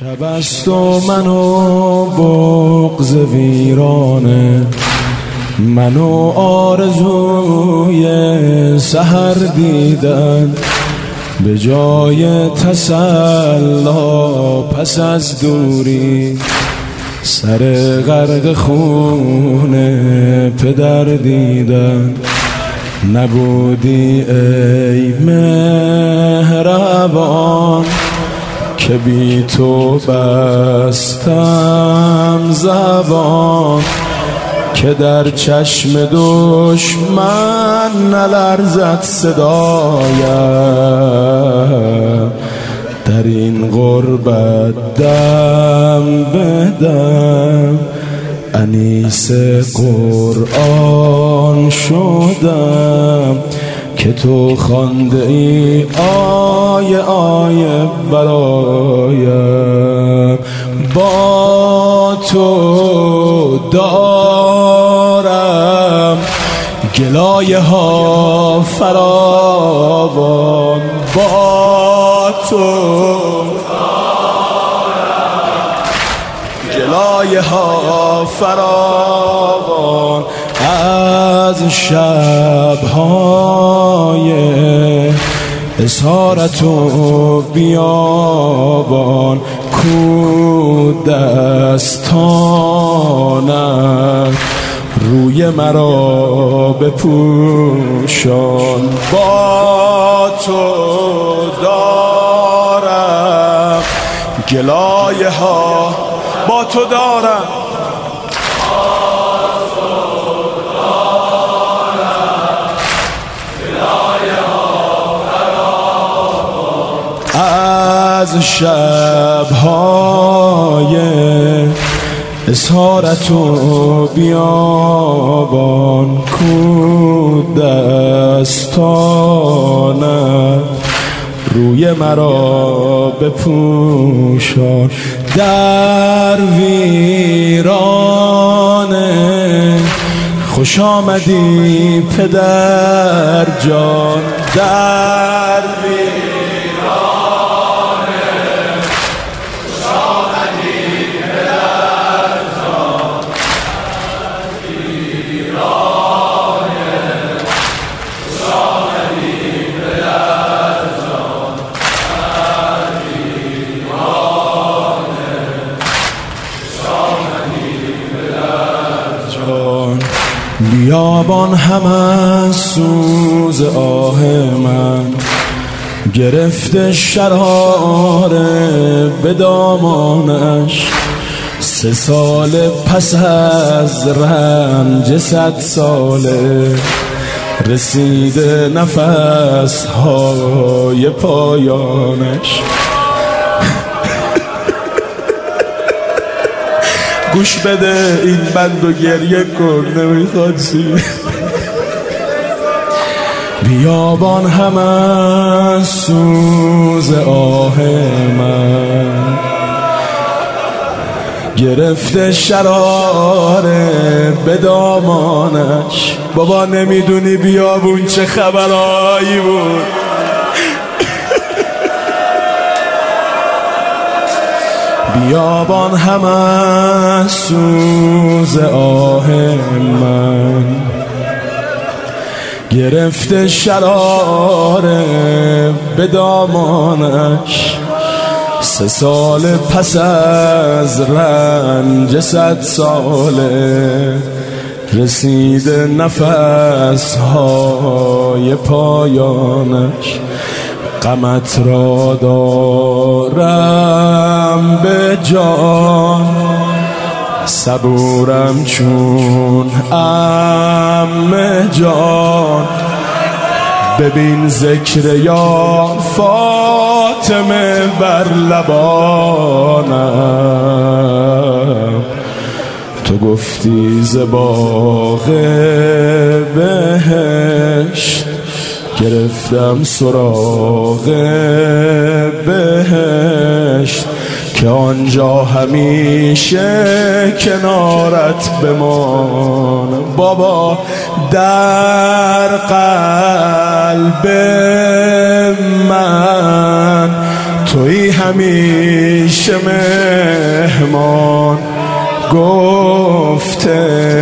شب است و من و بغض ویرانه، من و آرزوی سحر دیدن، به جای تسلا پس از دوری سر غرق خون پدر دیدن. نبودی ای مهربان که بی تو بستم زبان، که در چشم دشمن نلرزد صدایم، در این غربت دم به دم انیس قرآن شدم، که تو خوانده ای آیه آیه برایم. با تو دارم گلایه ها فراوان، با تو گلایه ها فراوان، از شب‌های اسارت و بیابان، کو دستانت روی مرا بپوشان. با تو دارم گلایه ها، با تو دارم از شب‌های اسارت و بیابان، کو دستانت روی مرا بپوشان. در ویرانه خوش آمدی پدر جان، در بیابان هم از سوز آه من، گرفته شراره به دامانش. 3 سال پس از رنج 100 ساله، رسیده نفس های پایانش. گوش بده این بند و گریه کن، نمیخواد سیر. بیابان هم از سوز آه من، گرفته شراره به دامانش. بابا نمیدونی بیابون چه خبرایی بود، بیابان هم از سوز آه من، گرفته شراره به دامانش. 3 سال پس از رنج 100 ساله، رسیده نفس های پایانش. غمت را دارم به جان، صبورم چون عمه جان. ببین ذکر یا فاطمه بر لبانم، تو گفتی ز باغ بهشت، گرفتم سراغ بهشت، که آنجا همیشه کنارت بمانم. بابا در قلب من توی همیشه مهمان گفته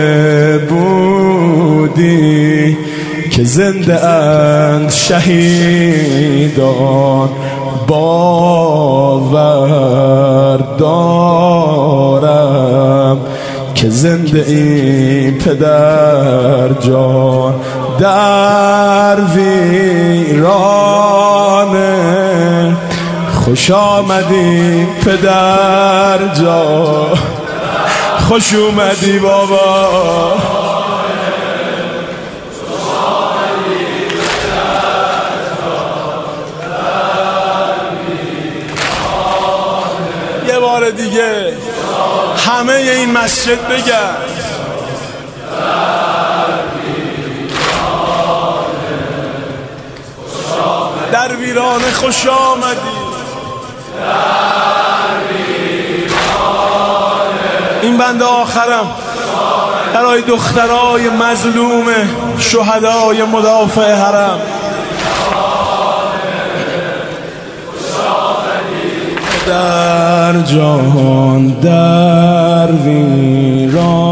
بودی که زنده اند شهیدان باور دارم که زنده این پدر جان در ویرانه. خوش آمدی پدر جان، خوش اومدی بابا. یه بار دیگه همه این مسجد بگن در ویرانه خوش آمدی. این بنده آخرم برای دخترای مظلوم شهدای مدافع حرم. در جهان در ویران